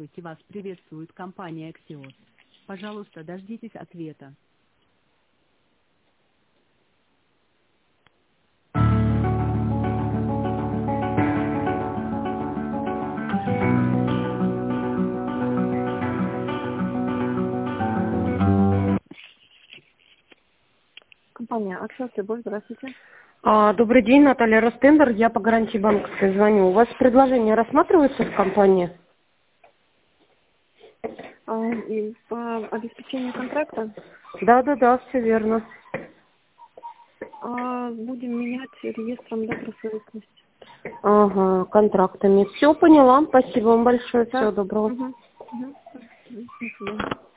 Здравствуйте, вас приветствует компания Axios. Пожалуйста, дождитесь ответа. Компания Axios, Любовь, здравствуйте. Добрый день, Наталья Ростендер, я по гарантии банковской звоню. У вас предложение рассматривается в компании? И по обеспечению контракта Да, все верно. будем менять реестром добросовестности. Ага, контрактами. Все поняла. Спасибо вам большое. Да. Всего доброго. Угу. До свидания.